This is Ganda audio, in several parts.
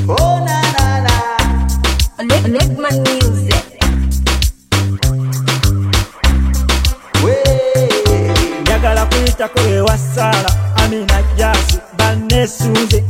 Oh na na na. Let my music. Njagala kuyitako ewa Sala Amina Jasi Banesunze.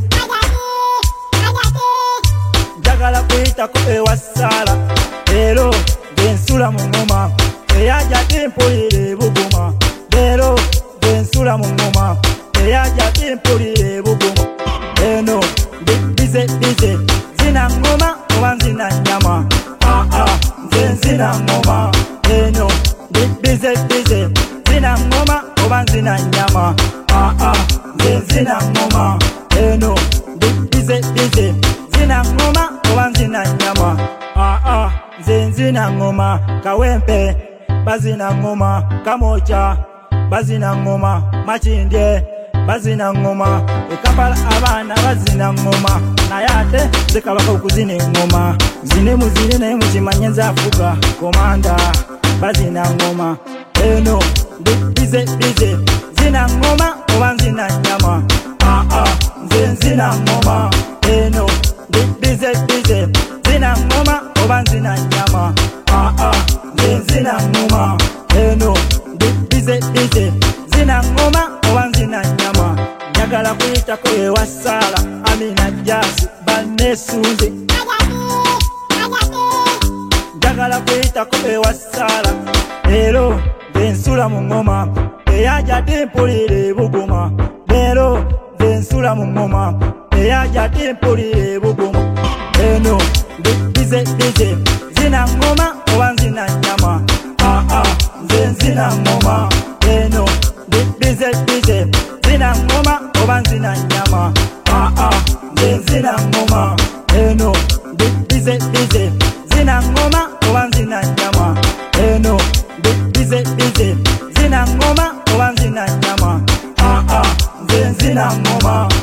Njagala kuyitako ewa Sala leero bensula mu ngoma eyaja timpulire buguma. Leero bensula mu ngoma eyaja timpulire buguma. Eno bize zina ngoma oba nzina nyama. Nze nzina ngoma. Eno bize zina ngoma oba nzina nyama. Nze nzina ngoma. Eno bize zina ngoma oba nzina nyama. Nze nzina ngoma. Kawempe bazina ngoma. Kamocha bazina ngoma. Machindye bazina ngoma. Ekambala abaana bazina ngoma. Naye ate nze Kabaka okuzina engoma. Zine muzine naye mukimanye nze afuga komanda bazina ngoma. Eno bize zina ngoma oba nzina nyama. Nze nzina ngoma. Eno bize zina ngoma oba nzina nyama. Nze nzina ngoma. Eno bize zina ngoma oba nzina nyama. Njagala kuyitako ewa Sala Amina Jasi Banesunze. Njagala kuyitako ewa Sala leero bensula mu ngoma eyaja timpulire buguma. Leero bensula mu ngoma eyaja timpulire buguma. Eno bize zina ngoma oba nzina nyama. Nze nzina ngoma. Eno bize zina ngoma oba nzina nyama. Nze nzina ngoma. Eno bize zina ngoma oba nzina nyama. Eno bize zina ngoma oba nzina nyama. Nze nzina ngoma.